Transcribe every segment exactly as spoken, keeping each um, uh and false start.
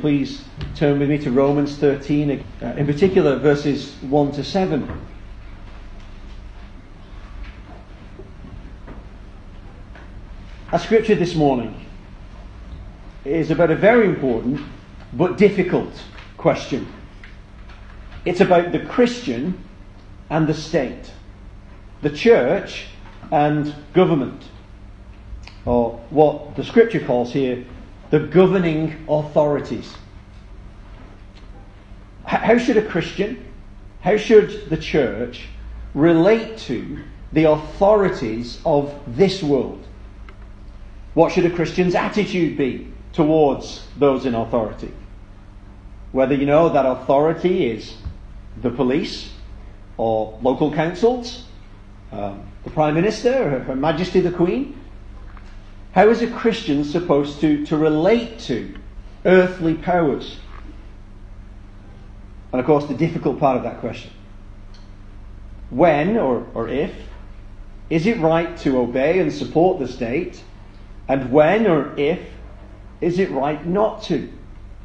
Please turn with me to Romans thirteen, uh, in particular verses one to seven. Our scripture this morning is about a very important but difficult question. It's about the Christian and the state, the church and government, or what the scripture calls here the governing authorities. How should a Christian, how should the church relate to the authorities of this world? What should a Christian's attitude be towards those in authority? Whether you know that authority is the police or local councils, um, the Prime Minister, Her, Her Majesty the Queen. How is a Christian supposed to, to relate to earthly powers? And of course the difficult part of that question. When or, or if is it right to obey and support the state? And when or if is it right not to?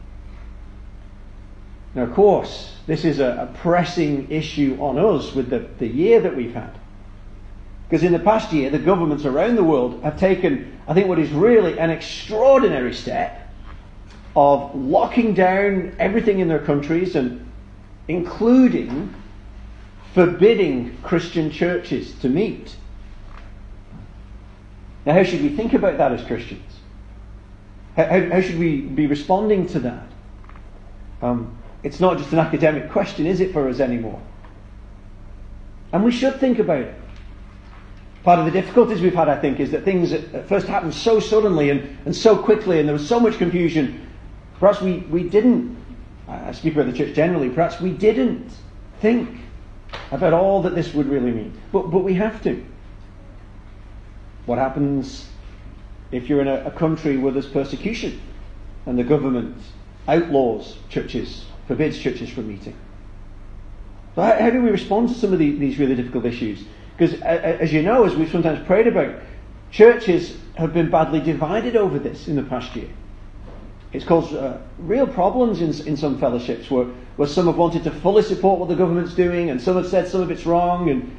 Now, of course, this is a, a pressing issue on us with the, the year that we've had. Because in the past year, the governments around the world have taken, I think, what is really an extraordinary step of locking down everything in their countries and including forbidding Christian churches to meet. Now, how should we think about that as Christians? How, how, how should we be responding to that? Um, it's not just an academic question, is it, for us anymore? And we should think about it. Part of the difficulties we've had, I think, is that things at first happened so suddenly and, and so quickly, and there was so much confusion. Perhaps we, we didn't, I speak about the church generally, perhaps we didn't think about all that this would really mean. But, but we have to. What happens if you're in a, a country where there's persecution and the government outlaws churches, forbids churches from meeting? So how, how do we respond to some of the, these really difficult issues? Because, as you know, as we've sometimes prayed about, churches have been badly divided over this in the past year. It's caused uh, real problems in, in some fellowships where, where some have wanted to fully support what the government's doing and some have said some of it's wrong. And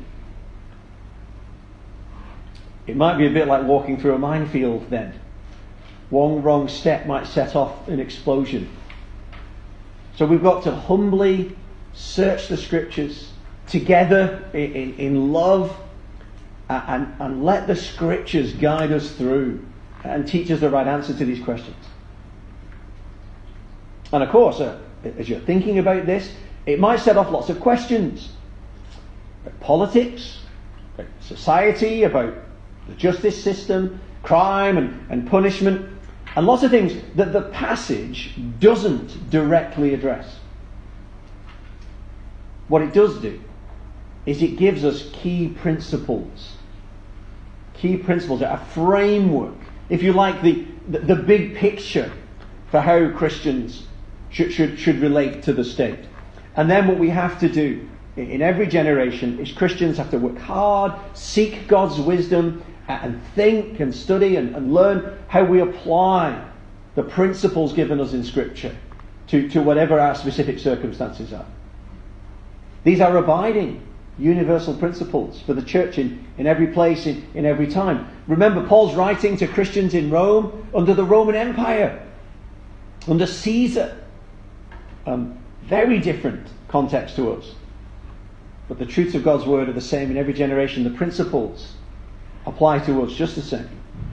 it might be a bit like walking through a minefield then. One wrong step might set off an explosion. So we've got to humbly search the scriptures together in, in, in love and, and let the scriptures guide us through and teach us the right answer to these questions. And of course, uh, as you're thinking about this, it might set off lots of questions about politics, about society, about the justice system, crime and, and punishment, and lots of things that the passage doesn't directly address. What it does do is it gives us key principles. Key principles, a framework, if you like, the, the, the big picture for how Christians should, should, should relate to the state. And then what we have to do in every generation is Christians have to work hard, seek God's wisdom, and think and study and, and learn how we apply the principles given us in Scripture to, to whatever our specific circumstances are. These are abiding, universal principles for the church in, in every place, in, in every time. Remember, Paul's writing to Christians in Rome under the Roman Empire, under Caesar. Um, very different context to us. But the truths of God's word are the same in every generation. The principles apply to us just the same.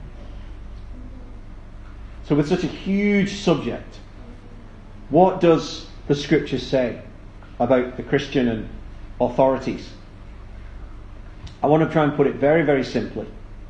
So with such a huge subject, what does the scripture say about the Christian and authorities? I want to try and put it very, very simply.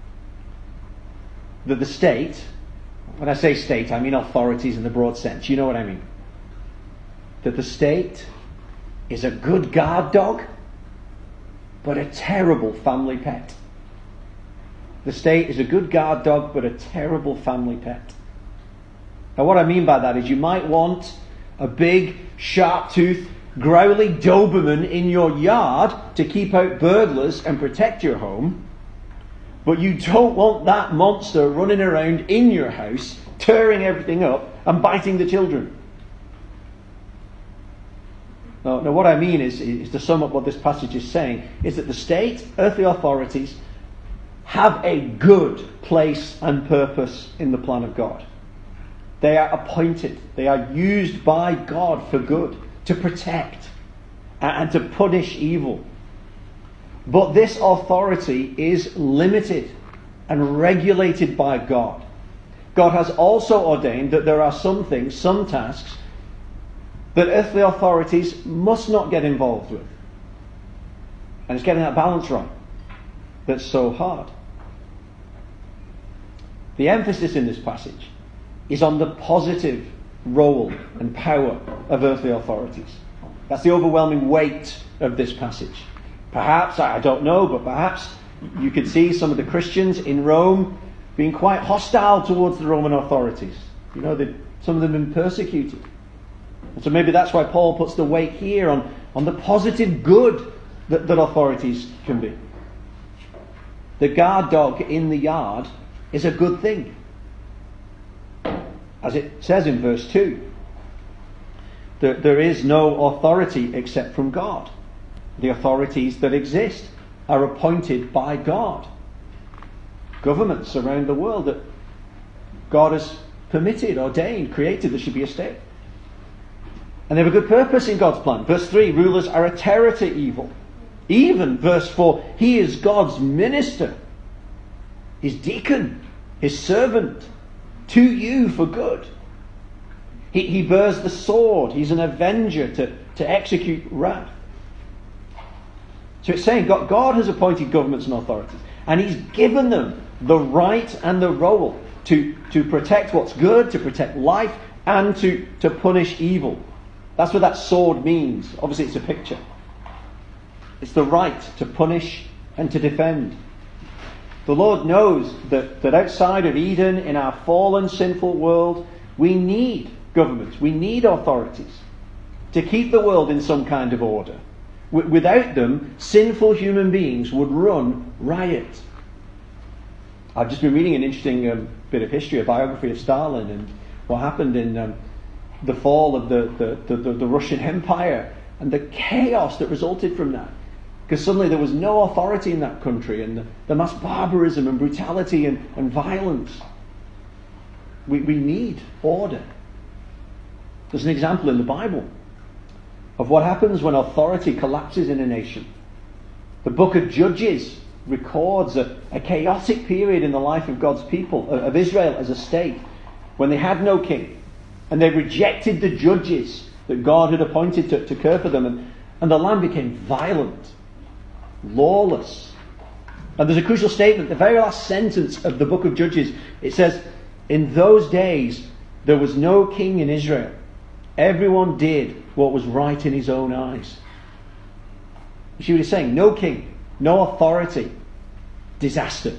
That the state, when I say state, I mean authorities in the broad sense. You know what I mean. That the state is a good guard dog, but a terrible family pet. The state is a good guard dog, but a terrible family pet. Now what I mean by that is you might want a big, sharp-toothed, growly Doberman in your yard to keep out burglars and protect your home, but you don't want that monster running around in your house, tearing everything up and biting the children. No, no, what I mean is, is to sum up what this passage is saying, is that the state, earthly authorities, have a good place and purpose in the plan of God. They are appointed. They are used by God for good, to protect and to punish evil. But this authority is limited and regulated by God. God has also ordained that there are some things, some tasks, that earthly authorities must not get involved with. And it's getting that balance right that's so hard. The emphasis in this passage is on the positive role and power of earthly authorities. That's the overwhelming weight of this passage. Perhaps, I don't know, but perhaps you could see some of the Christians in Rome being quite hostile towards the Roman authorities. You know, that some of them have been persecuted. And so maybe that's why Paul puts the weight here on, on the positive good that, that authorities can be. The guard dog in the yard is a good thing. As it says in verse two, there, there is no authority except from God. The authorities that exist are appointed by God. Governments around the world that God has permitted, ordained, created, there should be a state. And they have a good purpose in God's plan. Verse three, rulers are a terror to evil. Even, verse four, he is God's minister, his deacon, his servant, to you for good. He, he bears the sword. He's an avenger to, to execute wrath. So it's saying God, God has appointed governments and authorities, and he's given them the right and the role to, to protect what's good, to protect life, and to, to punish evil. That's what that sword means. Obviously it's a picture. It's the right to punish and to defend. The Lord knows that, that outside of Eden, in our fallen, sinful world, we need governments, we need authorities to keep the world in some kind of order. W- without them, sinful human beings would run riot. I've just been reading an interesting um, bit of history, a biography of Stalin and what happened in um, the fall of the, the, the, the Russian Empire and the chaos that resulted from that. Because suddenly there was no authority in that country, and the, the mass barbarism and brutality and, and violence. We, we need order. There's an example in the Bible of what happens when authority collapses in a nation. The book of Judges records a, a chaotic period in the life of God's people, of Israel as a state, when they had no king, and they rejected the judges that God had appointed to, to care for them, and, and the land became violent, lawless. And there's a crucial statement, the very last sentence of the book of Judges. It says, in those days there was no king in Israel. Everyone did what was right in his own eyes. You see what he's saying? No king, no authority, disaster.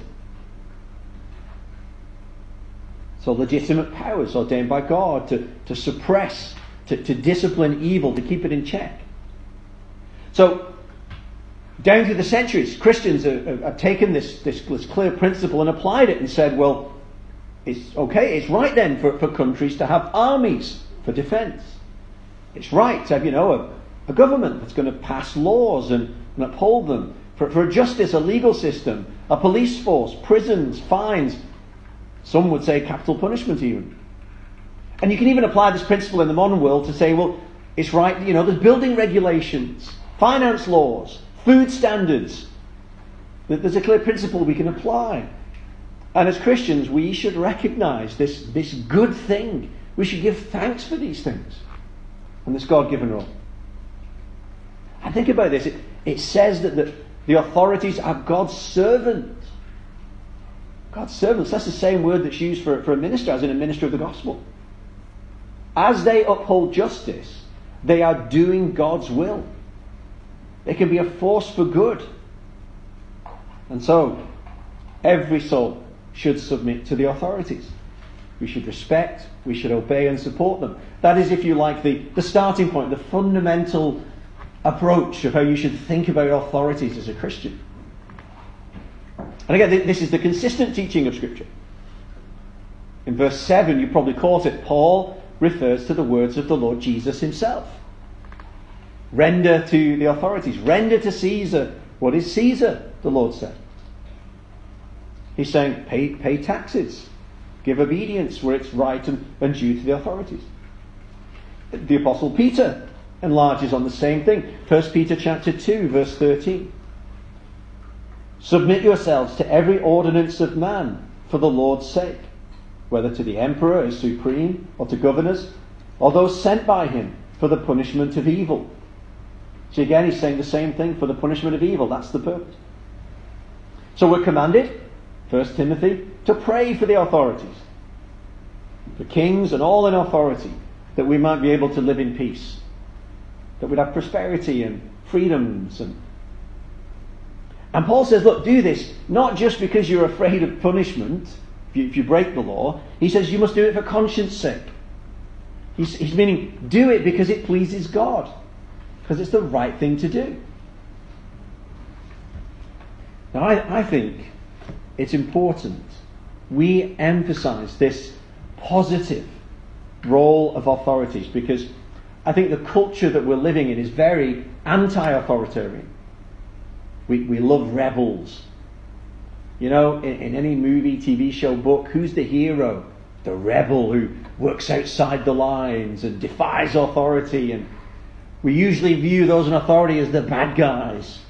So legitimate powers ordained by God to, to suppress, to, to discipline evil, to keep it in check. So down through the centuries, Christians have, have taken this, this, this clear principle and applied it and said, well, it's okay, it's right then for, for countries to have armies for defence. It's right to have, you know, a, a government that's going to pass laws and, and uphold them. For, for a justice, a legal system, a police force, prisons, fines. Some would say capital punishment even. And you can even apply this principle in the modern world to say, well, it's right, you know, there's building regulations, finance laws, food standards. There's a clear principle we can apply. And as Christians, we should recognise this, this good thing. We should give thanks for these things and this God-given role. And think about this. It, it says that the, the authorities are God's servants. God's servants. That's the same word that's used for, for a minister, as in a minister of the gospel. As they uphold justice, they are doing God's will. They can be a force for good. And so, every soul should submit to the authorities. We should respect, we should obey and support them. That is, if you like, the, the starting point, the fundamental approach of how you should think about authorities as a Christian. And again, this is the consistent teaching of Scripture. In verse seven, you probably caught it, Paul refers to the words of the Lord Jesus himself. Render to the authorities. Render to Caesar what is Caesar, the Lord said. He's saying, pay, pay taxes. Give obedience where it's right and, and due to the authorities. The Apostle Peter enlarges on the same thing. First Peter chapter two, verse thirteen. Submit yourselves to every ordinance of man for the Lord's sake, whether to the emperor as supreme, or to governors, or those sent by him for the punishment of evil. So again, he's saying the same thing, for the punishment of evil. That's the purpose. So we're commanded, First Timothy, to pray for the authorities, the kings and all in authority, that we might be able to live in peace, that we'd have prosperity and freedoms. And, and Paul says, look, do this, not just because you're afraid of punishment, if you, if you break the law. He says you must do it for conscience sake. He's, he's meaning, do it because it pleases God, because it's the right thing to do. Now, I, I think it's important we emphasize this positive role of authorities, because I think the culture that we're living in is very anti-authoritarian. We, we love rebels. You know, in, in any movie, T V show, book, who's the hero? The rebel who works outside the lines and defies authority, and we usually view those in authority as the bad guys.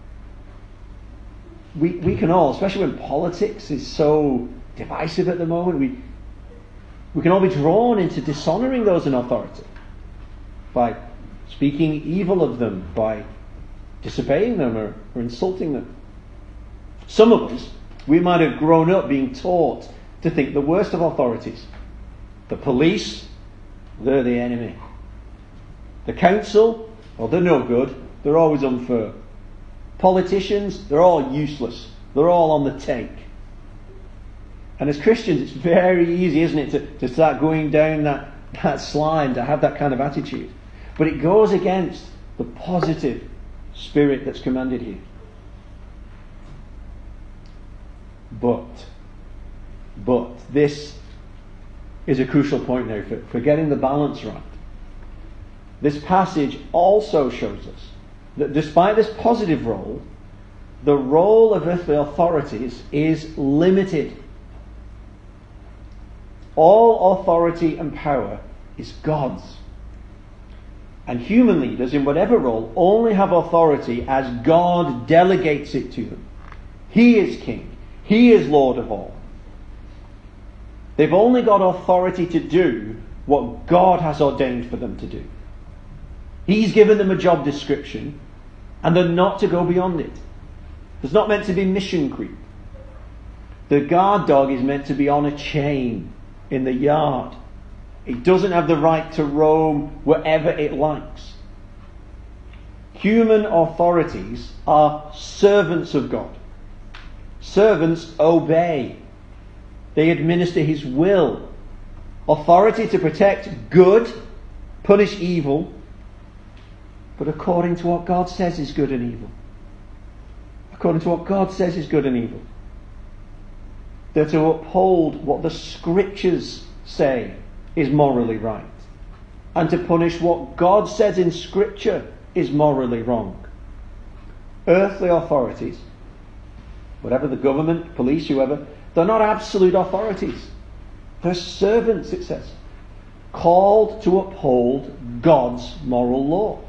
We we can all, especially when politics is so divisive at the moment, we we can all be drawn into dishonouring those in authority by speaking evil of them, by disobeying them or, or insulting them. Some of us, we might have grown up being taught to think the worst of authorities. The police, they're the enemy. The council, well, they're no good. They're always unfair. Politicians, they're all useless. They're all on the take. And as Christians, it's very easy, isn't it, to, to start going down that, that slide, to have that kind of attitude. But it goes against the positive spirit that's commanded here. But, but, this is a crucial point now for, for getting the balance right. This passage also shows us that despite this positive role, the role of earthly authorities is limited. All authority and power is God's. And human leaders, in whatever role, only have authority as God delegates it to them. He is king. He is Lord of all. They've only got authority to do what God has ordained for them to do. He's given them a job description, and they're not to go beyond it. There's not meant to be mission creep. The guard dog is meant to be on a chain in the yard. It doesn't have the right to roam wherever it likes. Human authorities are servants of God. Servants obey. They administer His will. Authority to protect good, punish evil, but according to what God says is good and evil. According to what God says is good and evil. They're to uphold what the Scriptures say is morally right, and to punish what God says in Scripture is morally wrong. Earthly authorities, whatever the government, police, whoever, they're not absolute authorities. They're servants, it says, called to uphold God's moral law.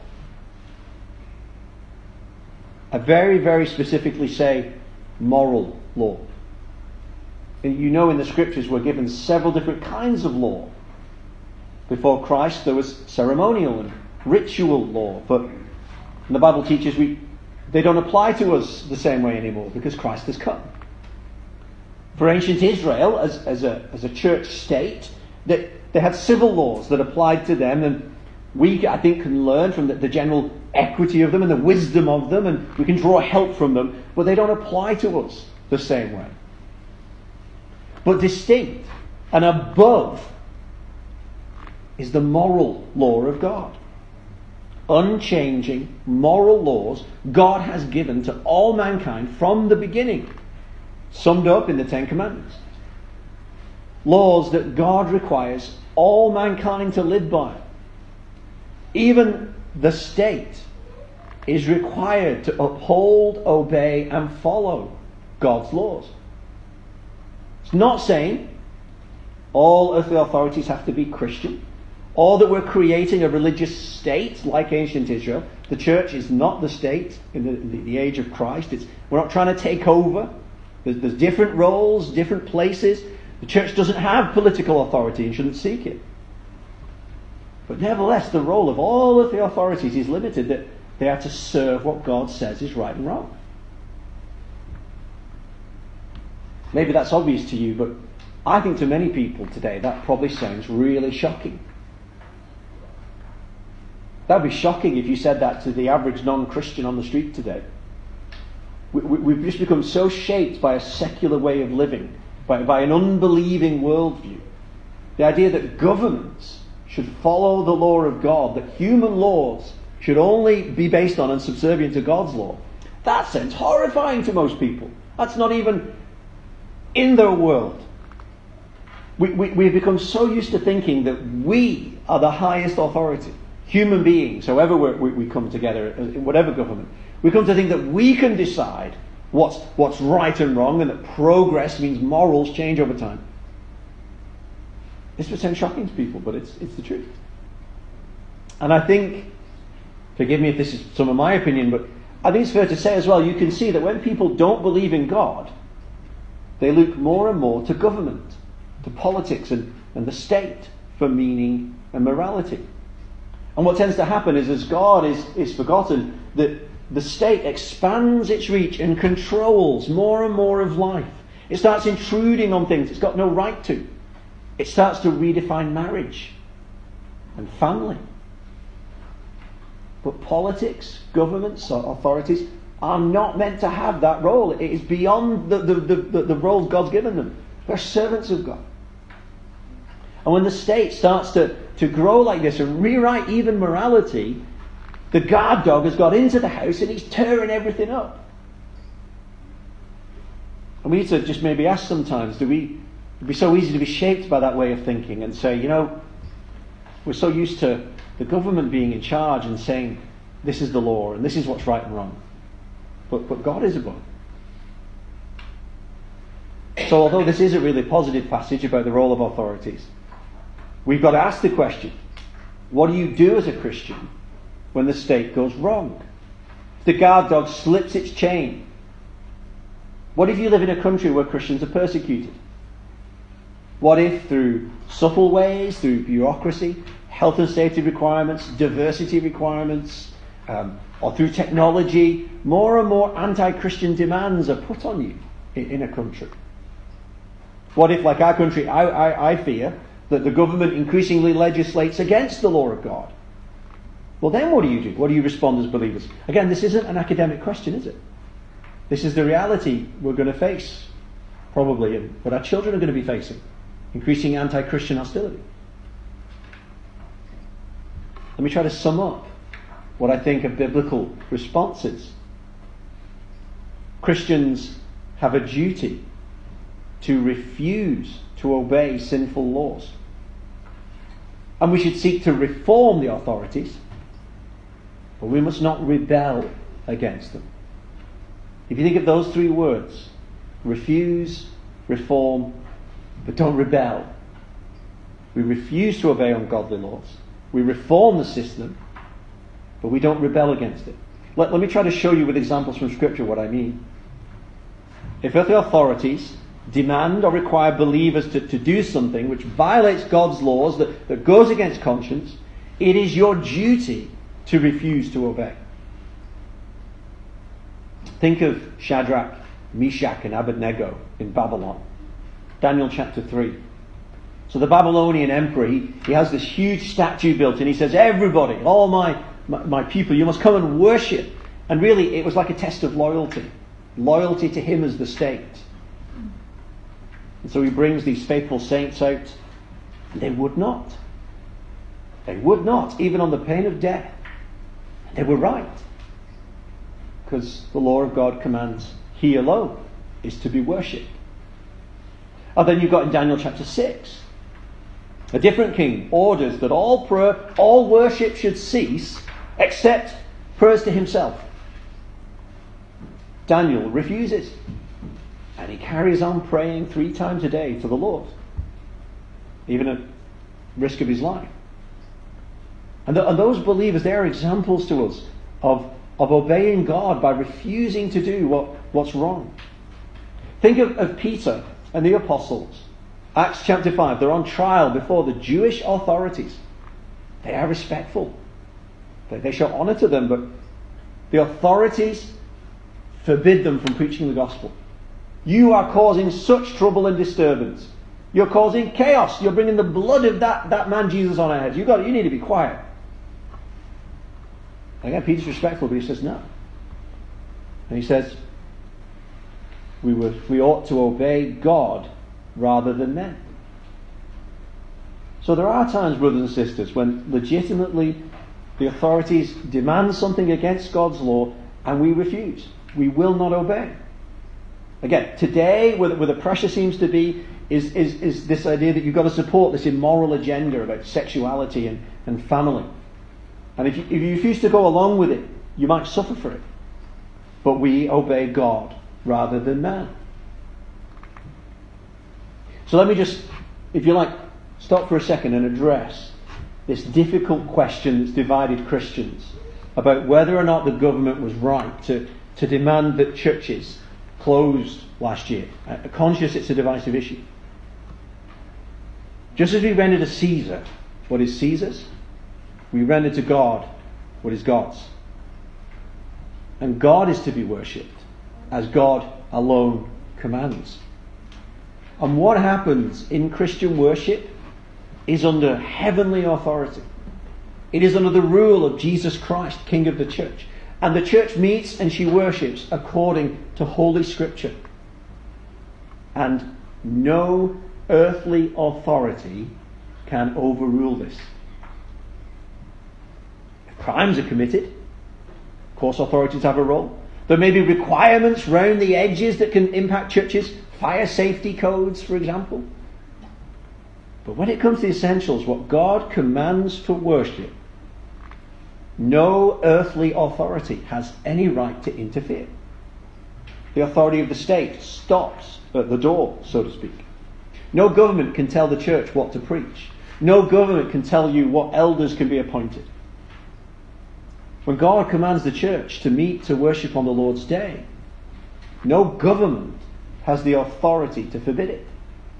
I very, very specifically say moral law. You know, in the Scriptures we're given several different kinds of law. Before Christ there was ceremonial and ritual law, but the Bible teaches we they don't apply to us the same way anymore because Christ has come. For ancient Israel, as, as, a, as a church state, they, they had civil laws that applied to them, and we, I think, can learn from the, the general equity of them and the wisdom of them, and we can draw help from them, but they don't apply to us the same way. But distinct and above is the moral law of God. Unchanging moral laws God has given to all mankind from the beginning, summed up in the Ten Commandments. Laws that God requires all mankind to live by. Even the state is required to uphold, obey, and follow God's laws. It's not saying all earthly authorities have to be Christian, or that we're creating a religious state like ancient Israel. The church is not the state in the, in the age of Christ. It's, we're not trying to take over. There's, there's different roles, different places. The church doesn't have political authority and shouldn't seek it. But nevertheless, the role of all of the authorities is limited, that they are to serve what God says is right and wrong. Maybe that's obvious to you, but I think to many people today that probably sounds really shocking. That would be shocking if you said that to the average non-Christian on the street today. We, we, we've just become so shaped by a secular way of living, by, by an unbelieving worldview. The idea that governments should follow the law of God, that human laws should only be based on and subservient to God's law. That sounds horrifying to most people. That's not even in their world. We, we, we've become so used to thinking that we are the highest authority. Human beings, however we're, we, we come together, in whatever government, we come to think that we can decide what's, what's right and wrong, and that progress means morals change over time. This would sound shocking to people, but it's, it's the truth. And I think, forgive me if this is some of my opinion, but I think it's fair to say as well, you can see that when people don't believe in God, they look more and more to government, to politics and, and the state for meaning and morality. And what tends to happen is, as God is, is forgotten, that the state expands its reach and controls more and more of life. It starts intruding on things it's got no right to. It starts to redefine marriage and family. But politics, governments, or authorities are not meant to have that role. It is beyond the, the, the, the role God's given them. They're servants of God. And when the state starts to, to grow like this and rewrite even morality, the guard dog has got into the house and he's tearing everything up. And we need to just maybe ask sometimes, do we, it'd be so easy to be shaped by that way of thinking and say, you know, we're so used to the government being in charge and saying, this is the law and this is what's right and wrong. But, but God is above. So although this is a really positive passage about the role of authorities, we've got to ask the question, what do you do as a Christian when the state goes wrong? If the guard dog slips its chain, what if you live in a country where Christians are persecuted? What if through subtle ways, through bureaucracy, health and safety requirements, diversity requirements, um, or through technology, more and more anti-Christian demands are put on you in, in a country? What if, like our country, I, I, I fear that the government increasingly legislates against the law of God? Well, then what do you do? What do you respond as believers? Again, this isn't an academic question, is it? This is the reality we're going to face, probably, and what our children are going to be facing. Increasing anti-Christian hostility. Let me try to sum up what I think a biblical response is. Christians have a duty to refuse to obey sinful laws. And we should seek to reform the authorities, but we must not rebel against them. If you think of those three words, refuse, reform, but don't rebel. We refuse to obey ungodly laws. We reform the system, but we don't rebel against it. Let, let me try to show you with examples from Scripture what I mean. If earthly authorities demand or require believers to, to do something which violates God's laws, that, that goes against conscience, it is your duty to refuse to obey. Think of Shadrach, Meshach, and Abednego in Babylon. Daniel chapter three. So the Babylonian emperor, he, he has this huge statue built, and he says, everybody, all my, my, my people, you must come and worship. And really, it was like a test of loyalty. Loyalty to him as the state. And so he brings these faithful saints out, and they would not. They would not, even on the pain of death. They were right. Because the law of God commands he alone is to be worshipped. And then you've got in Daniel chapter six, a different king orders that all prayer, all worship should cease except prayers to himself. Daniel refuses, and he carries on praying three times a day to the Lord, even at risk of his life. And, the, and those believers, they are examples to us of, of obeying God by refusing to do what, what's wrong. Think of, of Peter and the apostles. Acts chapter five, they're on trial before the Jewish authorities. They are respectful. They, they show honour to them, but the authorities forbid them from preaching the gospel. You are causing such trouble and disturbance. You're causing chaos. You're bringing the blood of that, that man Jesus on our heads. You got, you need to be quiet. Again, Peter's respectful, but he says no. And he says, we, were, we ought to obey God rather than men. So there are times, brothers and sisters, when legitimately the authorities demand something against God's law and we refuse. We will not obey. Again, today, where, where the pressure seems to be, is, is, is this idea that you've got to support this immoral agenda about sexuality and, and family. And if you, if you refuse to go along with it, you might suffer for it. But we obey God rather than man. So let me just, if you like, stop for a second and address this difficult question that's divided Christians about whether or not the government was right to, to demand that churches closed last year. Uh, conscious it's a divisive issue. Just as we render to Caesar what is Caesar's, we render to God what is God's. And God is to be worshipped as God alone commands. And what happens in Christian worship is under heavenly authority. It is under the rule of Jesus Christ, King of the church. And the church meets and she worships according to Holy Scripture. And no earthly authority can overrule this. If crimes are committed, of course authorities have a role. There may be requirements round the edges that can impact churches, fire safety codes, for example. But when it comes to the essentials, what God commands for worship, no earthly authority has any right to interfere. The authority of the state stops at the door, so to speak. No government can tell the church what to preach. No government can tell you what elders can be appointed. When God commands the church to meet to worship on the Lord's day, no government has the authority to forbid it.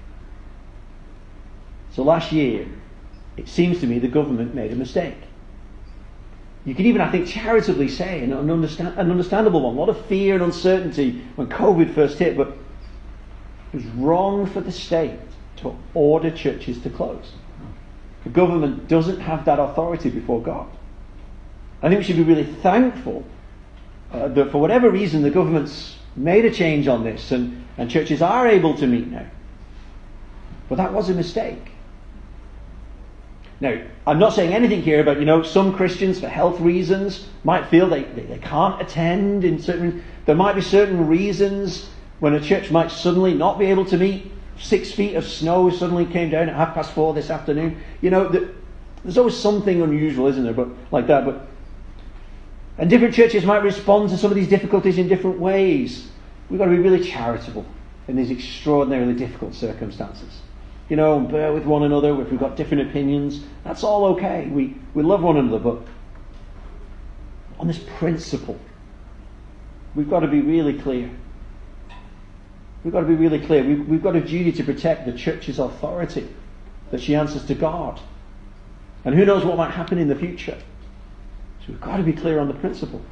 So last year, it seems to me the government made a mistake. You could even, I think, charitably say, an, understand, an understandable one, a lot of fear and uncertainty when COVID first hit, but it was wrong for the state to order churches to close. The government doesn't have that authority before God. I think we should be really thankful uh, that for whatever reason the government's made a change on this and, and churches are able to meet now. But that was a mistake. Now, I'm not saying anything here about, you know, some Christians for health reasons might feel they, they, they can't attend in certain... There might be certain reasons when a church might suddenly not be able to meet. Six feet of snow suddenly came down at half past four this afternoon. You know, the, there's always something unusual, isn't there, but like that. But and different churches might respond to some of these difficulties in different ways. We've got to be really charitable in these extraordinarily difficult circumstances. You know, and bear with one another if we've got different opinions. That's all okay. We, we love one another, but on this principle, we've got to be really clear. We've got to be really clear. We've, we've got a duty to protect the church's authority, that she answers to God. And who knows what might happen in the future. So we've got to be clear on the principle.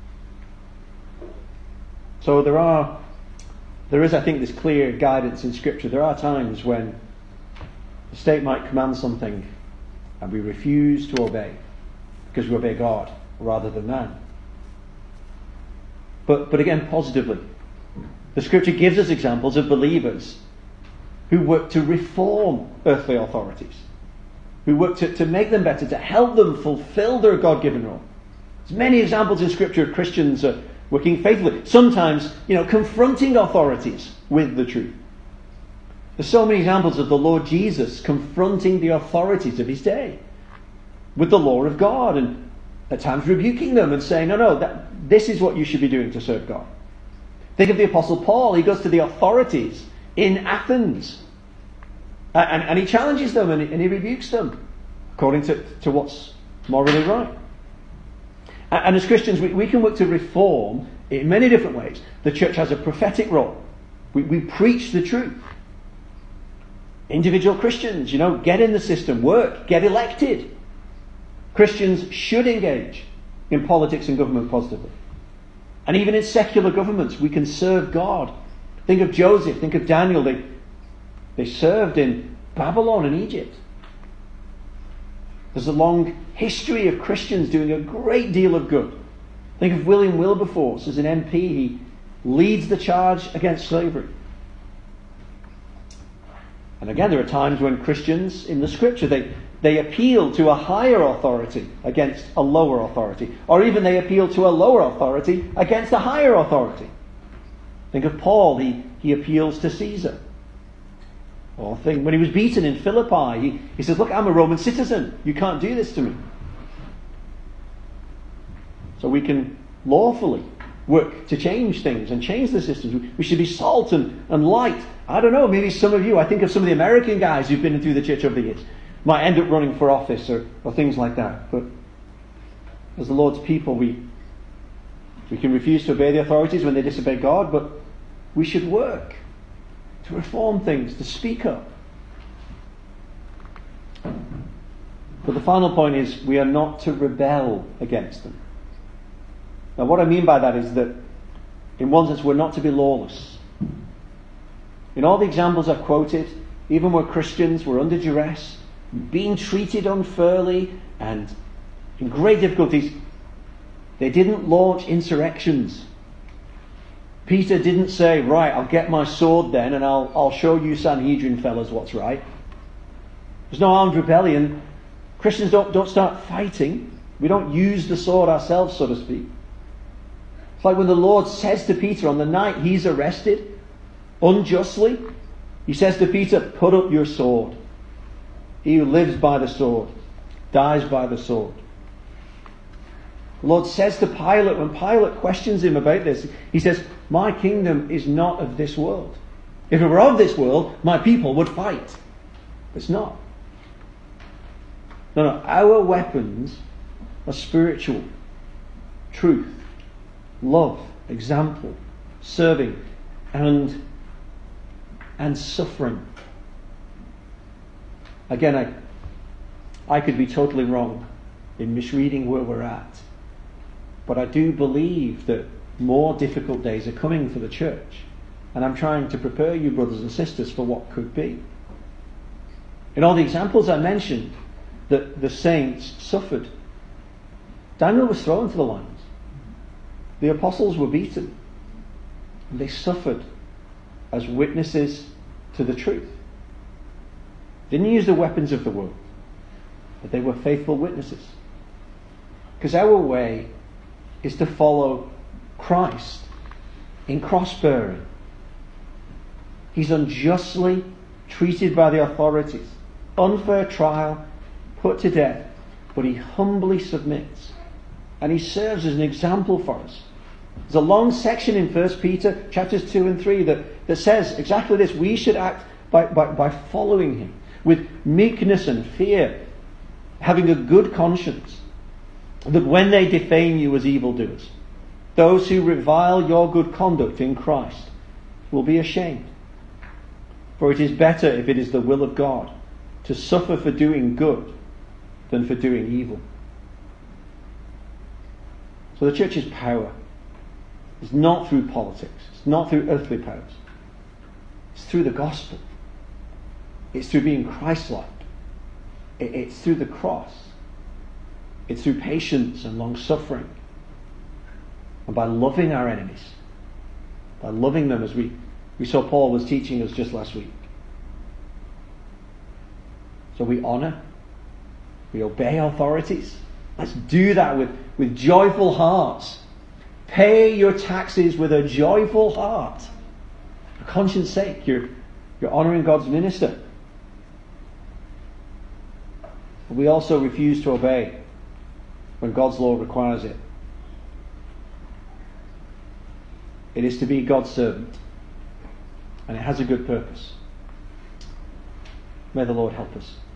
So there are, there is, I think, this clear guidance in Scripture. There are times when the state might command something and we refuse to obey because we obey God rather than man. But, but again, positively, the Scripture gives us examples of believers who work to reform earthly authorities, who work to, to make them better, to help them fulfill their God-given role. There's many examples in Scripture of Christians uh, working faithfully, sometimes, you know, confronting authorities with the truth. There's so many examples of the Lord Jesus confronting the authorities of his day with the law of God and at times rebuking them and saying, no, no, that, this is what you should be doing to serve God. Think of the Apostle Paul. He goes to the authorities in Athens and, and he challenges them and, and he rebukes them according to, to what's morally right. And, and as Christians, we, we can work to reform in many different ways. The church has a prophetic role. We, we preach the truth. Individual Christians, you know, get in the system, work, get elected. Christians should engage in politics and government positively. And even in secular governments, we can serve God. Think of Joseph, think of Daniel. They, they served in Babylon and Egypt. There's a long history of Christians doing a great deal of good. Think of William Wilberforce as an M P. He leads the charge against slavery. And again, there are times when Christians in the Scripture, they, they appeal to a higher authority against a lower authority. Or even they appeal to a lower authority against a higher authority. Think of Paul, he, he appeals to Caesar. Or think when he was beaten in Philippi, he, he says, look, I'm a Roman citizen. You can't do this to me. So we can lawfully work to change things and change the systems. We should be salt and, and light. I don't know, maybe some of you, I think of some of the American guys who've been through the church over the years, might end up running for office or, or things like that. But as the Lord's people, we, we can refuse to obey the authorities when they disobey God, but we should work to reform things, to speak up. But the final point is we are not to rebel against them. Now what I mean by that is that in one sense we're not to be lawless. In all the examples I've quoted, even where Christians were under duress, being treated unfairly and in great difficulties, they didn't launch insurrections. Peter didn't say, right, I'll get my sword then and I'll, I'll show you Sanhedrin fellas what's right. There's no armed rebellion. Christians don't, don't start fighting. We don't use the sword ourselves, so to speak. It's like when the Lord says to Peter on the night he's arrested, unjustly, he says to Peter, put up your sword. He who lives by the sword dies by the sword. The Lord says to Pilate, when Pilate questions him about this, he says, my kingdom is not of this world. If it were of this world, my people would fight. It's not. No, no, our weapons are spiritual. Truth, love, example, serving, and and suffering. Again, I, I could be totally wrong in misreading where we're at. But I do believe that more difficult days are coming for the church. And I'm trying to prepare you, brothers and sisters, for what could be. In all the examples I mentioned, that the saints suffered. Daniel was thrown to the lions. The apostles were beaten. And they suffered as witnesses to the truth. Didn't use the weapons of the world, but they were faithful witnesses. Because our way is to follow Christ in cross-bearing. He's unjustly treated by the authorities, unfair trial, put to death, but he humbly submits. And he serves as an example for us. There's a long section in First Peter chapters two and three that, that says exactly this. We should act by, by, by following him with meekness and fear, having a good conscience, that when they defame you as evildoers, those who revile your good conduct in Christ will be ashamed. For it is better, if it is the will of God, to suffer for doing good than for doing evil. So the church's power is not through politics. It's not through earthly powers. It's through the gospel. It's through being Christ-like. It's through the cross. It's through patience and long-suffering. And by loving our enemies. By loving them as we, we saw Paul was teaching us just last week. So we honour. We obey authorities. Let's do that with, with joyful hearts. Pay your taxes with a joyful heart. For conscience sake, you're, you're honouring God's minister. But we also refuse to obey when God's law requires it. It is to be God's servant, and it has a good purpose. May the Lord help us.